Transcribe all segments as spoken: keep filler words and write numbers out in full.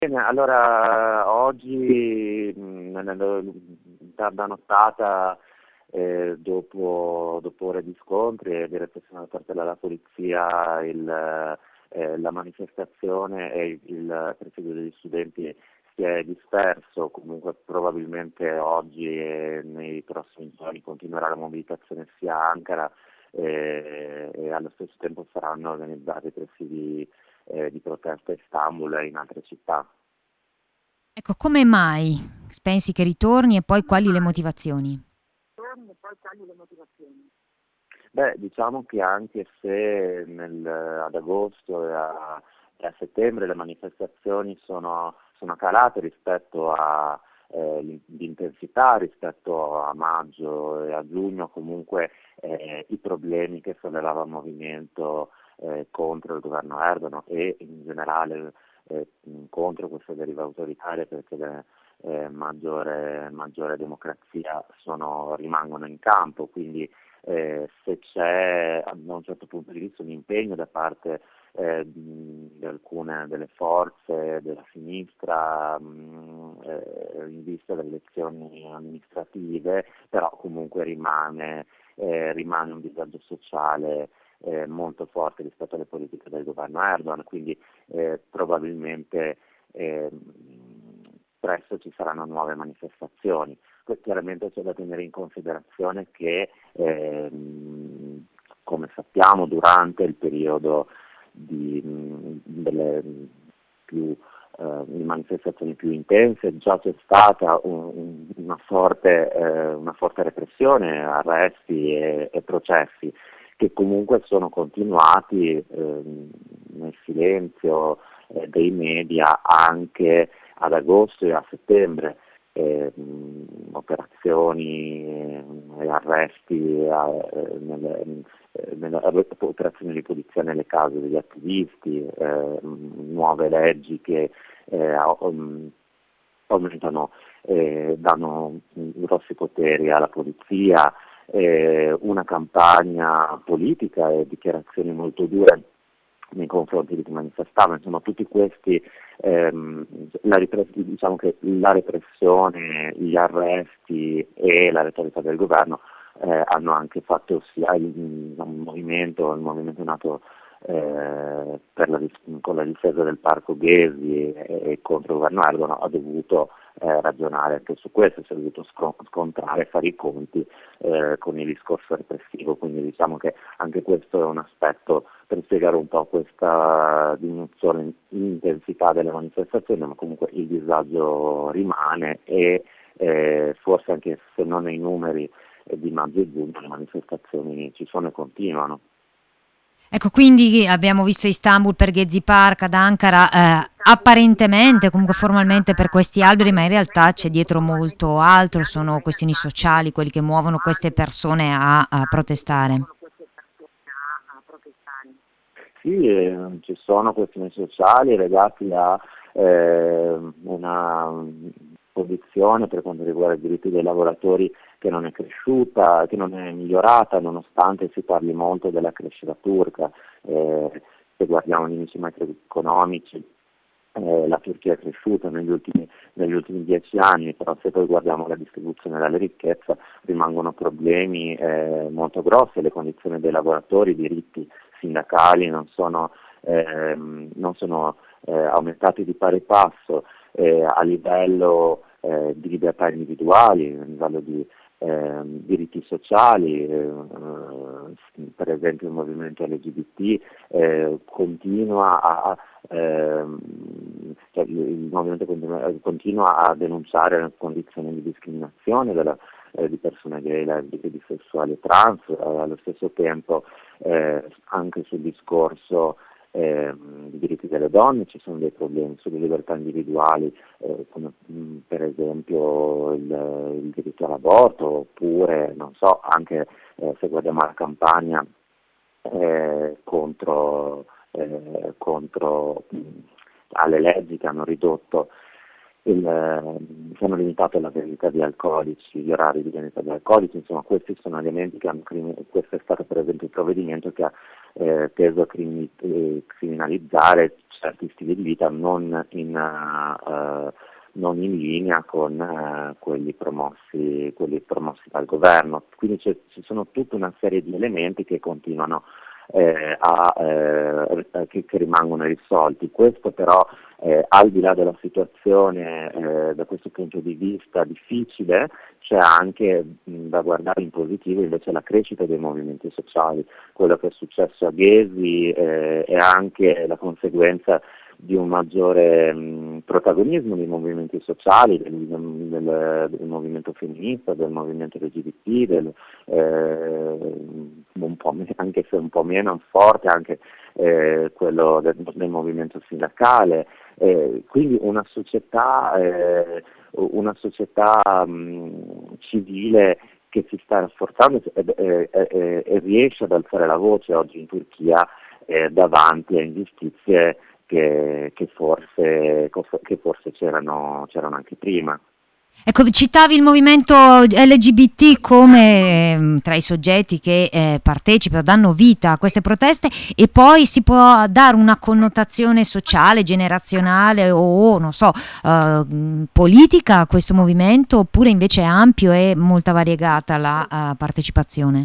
Bene, allora oggi mh, nella tarda nottata, eh, dopo, dopo ore di scontri e di repressione da parte della polizia, il, eh, la manifestazione e il, il presidio degli studenti si è disperso. Comunque probabilmente oggi e nei prossimi giorni continuerà la mobilitazione sia a Ankara, eh, e allo stesso tempo saranno organizzati presidi eh, di protesta a Istanbul e in altre città. Ecco, come mai pensi che ritorni e poi quali le motivazioni? Beh, diciamo che anche se nel- ad agosto e a, e a settembre le manifestazioni sono, sono calate rispetto a eh, l'in- l'intensità rispetto a maggio e a giugno, comunque eh, i problemi che sollevava il movimento eh, contro il governo Erdogan e in generale eh, contro questa deriva autoritaria, perché le, eh, maggiore, maggiore democrazia sono, rimangono in campo. Quindi eh, se c'è da un certo punto di vista un impegno da parte eh, di alcune delle forze della sinistra mh, eh, in vista delle elezioni amministrative, però comunque rimane, eh, rimane un disagio sociale eh, molto forte rispetto alle politiche del governo Erdogan, quindi eh, probabilmente eh, presto ci saranno nuove manifestazioni. Chiaramente c'è da tenere in considerazione che, ehm, come sappiamo, durante il periodo di, mh, delle più, eh, manifestazioni più intense già c'è stata un- una, forte, eh, una forte repressione, arresti e, e processi che comunque sono continuati ehm, nel silenzio eh, dei media anche ad agosto e a settembre. Eh, mh, operazioni eh, e arresti eh, nelle, eh, nelle operazioni di polizia nelle case degli attivisti, eh, mh, nuove leggi che eh, um, aumentano, eh, danno grossi poteri alla polizia, eh, una campagna politica e dichiarazioni molto dure nei confronti di chi manifestava. Insomma, tutti questi, ehm, la, repre- diciamo che la repressione, gli arresti e la retorica del governo eh, hanno anche fatto sia il, un movimento, il movimento nato eh, per la, con la difesa del parco Ghezi e, e contro il governo Erdogan, ha dovuto eh, ragionare anche su questo, si è dovuto scon- scontrare, fare i conti eh, con il discorso repressivo. Quindi diciamo che anche questo è un aspetto per spiegare un po' questa diminuzione in intensità delle manifestazioni, ma comunque il disagio rimane e eh, forse anche se non nei numeri eh, di maggio e giugno le manifestazioni ci sono e continuano. Ecco, quindi abbiamo visto Istanbul per Gezi Park, ad Ankara, eh, apparentemente, comunque formalmente per questi alberi, ma in realtà c'è dietro molto altro, sono questioni sociali, quelli che muovono queste persone a, a protestare. Sì, eh, ci sono questioni sociali legate a eh, una posizione per quanto riguarda i diritti dei lavoratori che non è cresciuta, che non è migliorata, nonostante si parli molto della crescita turca. Eh, se guardiamo gli indici macroeconomici, eh, la Turchia è cresciuta negli ultimi, negli ultimi dieci anni, però se poi guardiamo la distribuzione della ricchezza rimangono problemi eh, molto grossi, le condizioni dei lavoratori, i diritti sindacali non sono, ehm, non sono eh, aumentati di pari passo eh, a livello eh, di libertà individuali, a livello di ehm, diritti sociali, eh, eh, per esempio il movimento L G B T eh, continua a, ehm, cioè, il movimento continua, continua a denunciare condizioni di discriminazione della, eh, di persone gay, lesbiche, bisessuali e trans. Eh, allo stesso tempo eh, anche sul discorso eh, dei diritti delle donne ci sono dei problemi sulle libertà individuali, eh, come mh, per esempio il, il diritto all'aborto, oppure non so, anche eh, se guardiamo la campagna eh, contro, eh, contro mh, alle leggi che hanno ridotto il, eh, che hanno limitato la vendita di alcolici, gli orari di vendita di alcolici, insomma questi sono elementi che hanno crimi- questo è stato per esempio il provvedimento che ha eh, teso a crimi- eh, criminalizzare certi stili di vita non in, eh, non in linea con eh, quelli promossi, quelli promossi dal governo. Quindi c'è- ci sono tutta una serie di elementi che continuano eh, a, eh, che, che rimangono irrisolti. Questo però eh, al di là della situazione eh, da questo punto di vista difficile, c'è anche mh, da guardare in positivo invece la crescita dei movimenti sociali. Quello che è successo a Ghesi eh, è anche la conseguenza di un maggiore mh, protagonismo dei movimenti sociali, del, del, del movimento femminista, del movimento L G B T, del, eh, un po' me- anche se un po' meno forte anche eh, quello del, del movimento sindacale. Eh, quindi una società, eh, una società mh, civile che si sta rafforzando e, e, e, e riesce ad alzare la voce oggi in Turchia eh, davanti a ingiustizie che, che, forse, che forse c'erano, c'erano anche prima. Ecco, citavi il movimento L G B T come ehm, tra i soggetti che eh, partecipano, danno vita a queste proteste, e poi si può dare una connotazione sociale, generazionale o non so, eh, politica a questo movimento, oppure invece è ampio e molto variegata la uh, partecipazione?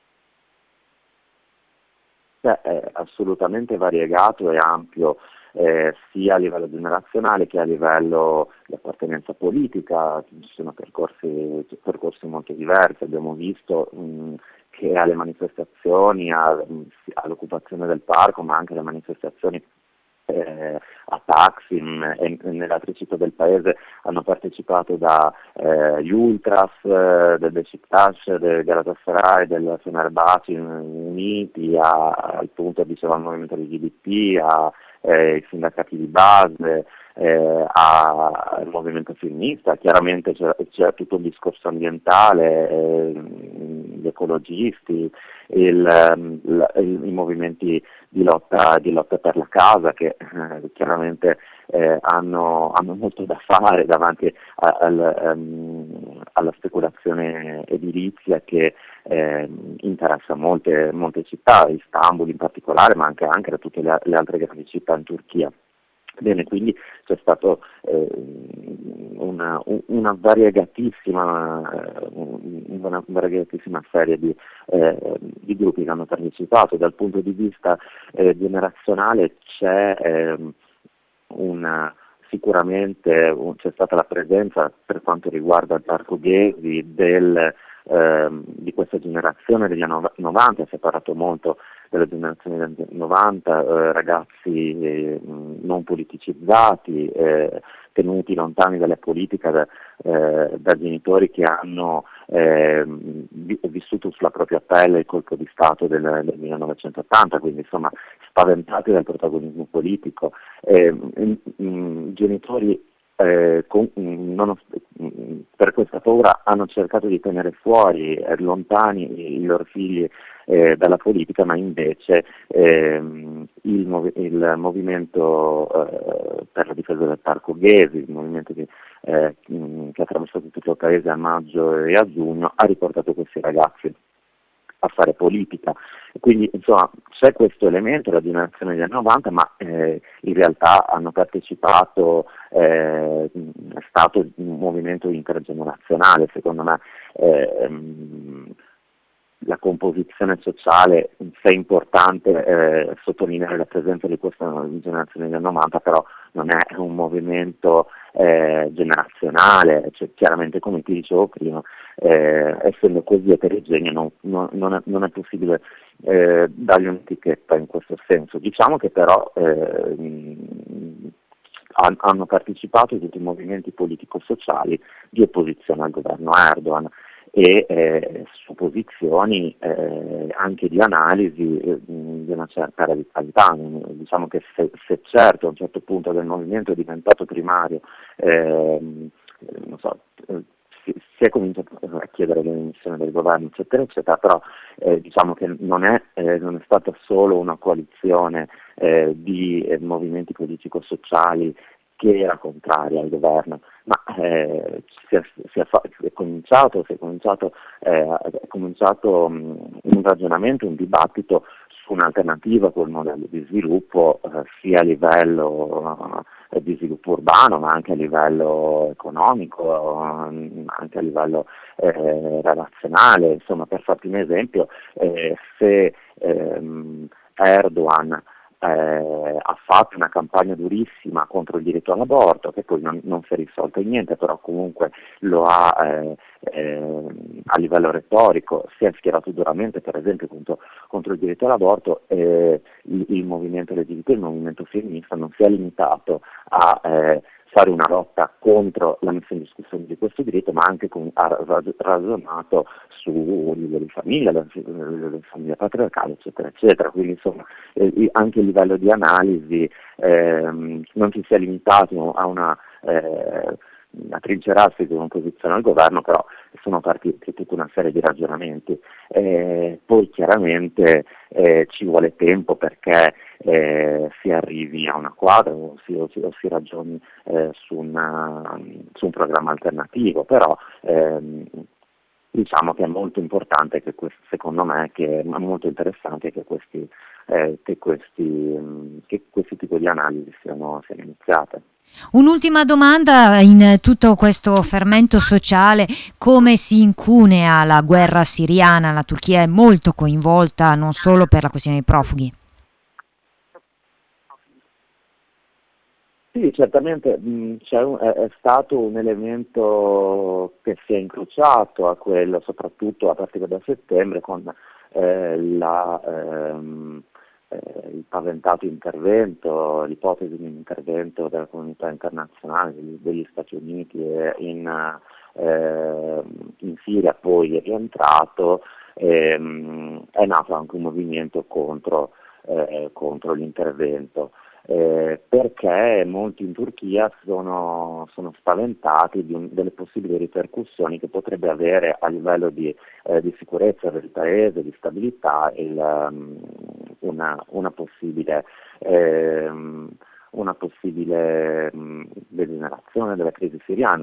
Beh, è assolutamente variegato e ampio. Eh, sia a livello generazionale che a livello di appartenenza politica, ci sono percorsi, percorsi molto diversi, abbiamo visto mh, che alle manifestazioni, a- all'occupazione del parco, ma anche alle manifestazioni eh, a Taksim e, e nelle altre città del paese hanno partecipato da eh, gli Ultras, eh, del Beşiktaş, del Galatasaray, del Fenerbahce uniti a, al punto diceva il movimento L G B T, a eh, i sindacati di base, eh, al movimento femminista. Chiaramente c'è, c'è tutto un discorso ambientale, eh, gli ecologisti, il, ehm, la- il- i movimenti di lotta, di lotta per la casa che eh, chiaramente eh, hanno, hanno molto da fare davanti a- al, ehm, alla speculazione edilizia che eh, interessa molte, molte città, Istanbul in particolare, ma anche, anche da tutte le, le altre grandi città in Turchia. Bene, quindi c'è stato eh, una, una variegatissima, eh, una variegatissima serie di, eh, di gruppi che hanno partecipato. Dal punto di vista eh, generazionale c'è ehm, una, sicuramente un- c'è stata la presenza per quanto riguarda il Parco Ghesi del, ehm, di questa generazione degli anni novanta. Si è parlato molto della generazione del novanta, eh, ragazzi eh, non politicizzati, eh, tenuti lontani dalla politica da, eh, da genitori che hanno eh, vi- vissuto sulla propria pelle il colpo di Stato del, del millenovecentottanta, quindi insomma spaventati dal protagonismo politico. Eh, m- m- genitori eh, con, mh, non ho- mh, per questa paura hanno cercato di tenere fuori, eh, lontani i, i loro figli eh, dalla politica, ma invece ehm, il, movi- il movimento eh, per la difesa del Parco Ghesi, il movimento di, eh, mh, che ha attraversato tutto il paese a maggio e a giugno, ha riportato questi ragazzi a fare politica. Quindi insomma c'è questo elemento, la generazione degli anni novanta, ma eh, in realtà hanno partecipato, eh, è stato un movimento intergenerazionale, secondo me. ehm, la composizione sociale, se è importante eh, sottolineare la presenza di questa generazione del novanta, però non è un movimento eh, generazionale, cioè, chiaramente come ti dicevo prima, eh, essendo così eterogeneo non, non, non, è, non è possibile eh, dargli un'etichetta in questo senso. Diciamo che però eh, mh, hanno partecipato tutti i movimenti politico-sociali di opposizione al governo Erdogan e eh, su posizioni eh, anche di analisi eh, di una certa radicalità. Diciamo che se, se certo a un certo punto del movimento è diventato primario, ehm, non so, eh, si, si è cominciato a chiedere le dimissioni del governo, eccetera, eccetera, però eh, diciamo che non è, eh, non è stata solo una coalizione eh, di eh, movimenti politico-sociali che era contraria al governo, ma eh, si, è, si, è fa- si è cominciato, si è cominciato, eh, è cominciato mh, un ragionamento, un dibattito su un'alternativa col modello di sviluppo, eh, sia a livello eh, di sviluppo urbano, ma anche a livello economico, eh, anche a livello eh, relazionale. Insomma, per farti un esempio, eh, se ehm, Erdogan eh, ha fatto una campagna durissima contro il diritto all'aborto, che poi non, non si è risolto in niente, però comunque lo ha eh, eh, a livello retorico, si è schierato duramente per esempio contro, contro il diritto all'aborto, eh, il, il movimento L G B T, il movimento femminista non si è limitato a eh, fare una lotta contro la messa in discussione di questo diritto, ma anche con, ha ragionato su livello di famiglia, la, la famiglia patriarcale, eccetera, eccetera. Quindi insomma eh, anche a livello di analisi ehm, non ci si è limitato a una eh, a trincerarsi di un'opposizione al governo, però sono partiti tutta una serie di ragionamenti. Eh, poi chiaramente eh, ci vuole tempo perché eh, si arrivi a una quadra o si, o si, o si ragioni eh, su, una, su un programma alternativo, però ehm, diciamo che è molto importante che questo, secondo me, che è molto interessante che questi, eh, che questi, che questi tipi di analisi siano, siano iniziate. Un'ultima domanda, in tutto questo fermento sociale, come si incunea la guerra siriana? La Turchia è molto coinvolta non solo per la questione dei profughi. Sì, certamente mh, c'è un- è, è stato un elemento che si è incrociato a quello, soprattutto a partire da settembre, con eh, la, ehm, eh, il paventato intervento, l'ipotesi di un intervento della comunità internazionale, degli, degli Stati Uniti e in, eh, in Siria, poi è rientrato, ehm, è nato anche un movimento contro, eh, contro l'intervento. Eh, perché molti in Turchia sono, sono spaventati di un, delle possibili ripercussioni che potrebbe avere a livello di, eh, di sicurezza del paese, di stabilità, il, um, una, una possibile, ehm, una possibile um, degenerazione della crisi siriana.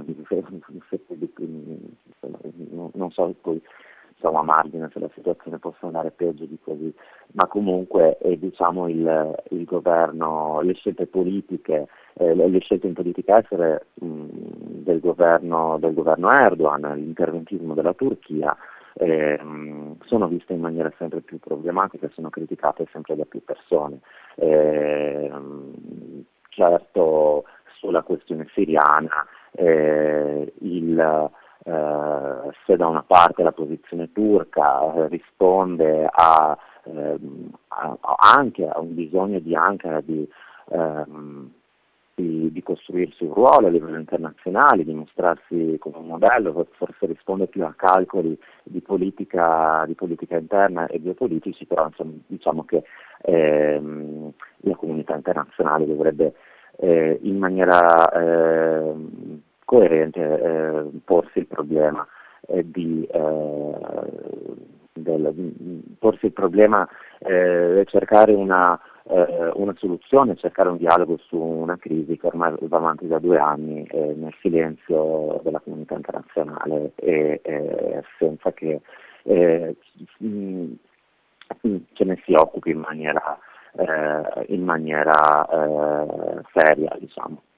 Non so poi insomma, a margine se la situazione possa andare peggio di così, ma comunque eh, diciamo il, il governo, le scelte politiche, eh, le, le scelte in politica estere mh, del, governo, del governo Erdogan, l'interventismo della Turchia, eh, mh, sono viste in maniera sempre più problematica e sono criticate sempre da più persone. Eh, mh, certo sulla questione siriana eh, il eh, se da una parte la posizione turca eh, risponde a, ehm, a, a anche a un bisogno di Ankara di, ehm, di, di costruirsi un ruolo a livello internazionale, di mostrarsi come un modello, forse risponde più a calcoli di politica, di politica interna e geopolitici, però insomma, diciamo che ehm, la comunità internazionale dovrebbe eh, in maniera eh, coerente eh, porsi il problema eh, di, eh, del, porsi il problema eh, cercare una, eh, una soluzione, cercare un dialogo su una crisi che ormai va avanti da due anni eh, nel silenzio della comunità internazionale e eh, senza che eh, ce ne si occupi in maniera, eh, in maniera eh, seria, diciamo.